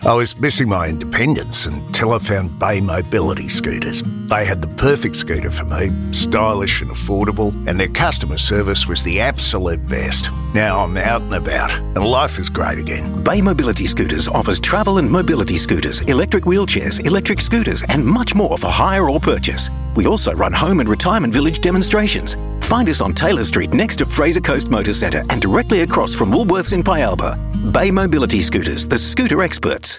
I was missing my independence until I found Bay Mobility Scooters. They had the perfect scooter for me, stylish and affordable, and their customer service was the absolute best. Now I'm out and about, and life is great again. Bay Mobility Scooters offers travel and mobility scooters, electric wheelchairs, electric scooters, and much more for hire or purchase. We also run home and retirement village demonstrations. Find us on Taylor Street next to Fraser Coast Motor Centre and directly across from Woolworths in Pialba. Bay Mobility Scooters, the scooter experts.